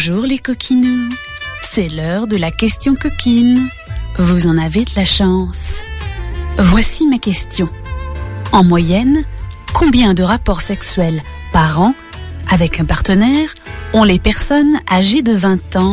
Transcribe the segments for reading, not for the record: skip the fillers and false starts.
Bonjour les coquinous, c'est l'heure de la question coquine. Vous en avez de la chance. Voici ma question. En moyenne, combien de rapports sexuels par an avec un partenaire ont les personnes âgées de 20 ans ?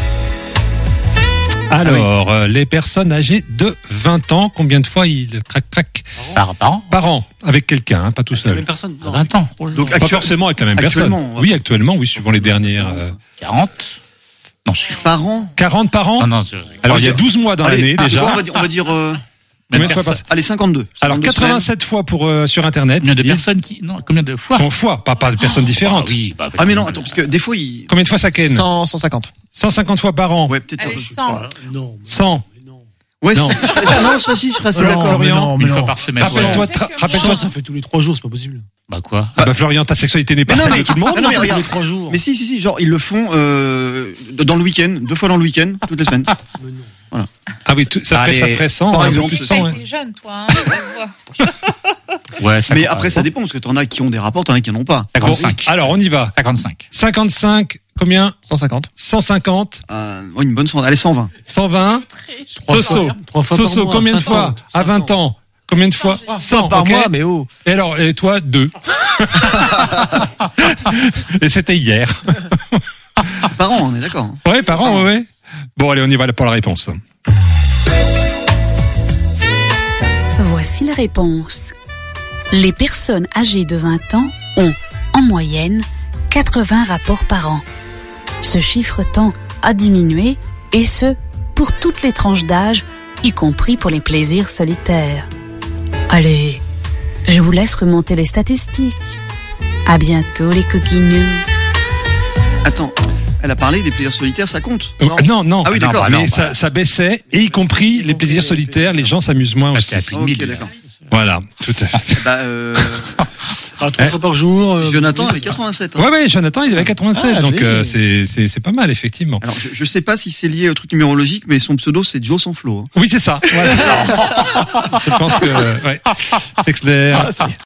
Alors, les personnes âgées de 20 ans, combien de fois ils crac Par an par an, avec quelqu'un, hein, pas tout seul. La même personne. À 20 ans. Donc pas forcément avec la même personne. Actuellement, oui, suivant les dernières. 40 Non, par an. 40 par an. Non, Alors il y a 12 mois dans l'année déjà. On va dire combien de fois par... Allez, 52. Alors 87 fois pour sur internet. Combien de personnes qui combien de fois Fois, pas de personnes différentes. Oui, mais non, attends, parce que des fois Combien de fois ça ken 150. 150 fois par an. Ouais, peut-être. Allez, 100. Non. 100. Ouais, non. Je serais assez d'accord. Une fois par semaine. Rappelle-toi, ça fait tous les 3 jours, c'est pas possible. Bah quoi Florian, ta sexualité n'est pas Mais non, celle mais- de tout le monde. Ah non, mais Tous regarde. les 3 jours. Mais si, genre, ils le font dans le week-end, 2 fois dans le week-end, toutes les semaines. Mais non. Ah oui, ça ferait 100. Par un peu exemple, plus Tu 100, ouais. t'es jeune, toi, hein, ça se voit. Ouais, Mais après, ça dépend, parce que t'en as qui ont des rapports, t'en as qui n'en ont pas. 55. Bon, alors on y va. 55. 55, combien 150. 150, Une bonne sonde. Allez, 120. 120. Trois Soso, fois par Soso, mois, combien de 50, fois à 20 ans? Combien de fois 100 par ok. mois, mais oh. Et alors, et toi, 2. Et c'était hier. Par an, on est d'accord. Ouais, par an, ouais. Bon, allez, on y va pour la réponse. Voici la réponse. Les personnes âgées de 20 ans ont, en moyenne, 80 rapports par an. Ce chiffre tend à diminuer, et ce, pour toutes les tranches d'âge, y compris pour les plaisirs solitaires. Allez, je vous laisse remonter les statistiques. À bientôt les coquinous. Attends, elle a parlé des plaisirs solitaires, ça compte? Non. Ah oui, d'accord. Mais ça baissait, et y compris les plaisirs solitaires, les gens s'amusent moins aussi. Ok, d'accord. Voilà, tout à fait. 3 fois par jour. Jonathan avait 87. Hein. Ouais, Jonathan, il avait 87, donc c'est pas mal, effectivement. Alors, je sais pas si c'est lié au truc numérologique, mais son pseudo, c'est Joe Sans Flow. Oui, c'est ça. Ouais. Je pense que, ouais, c'est clair.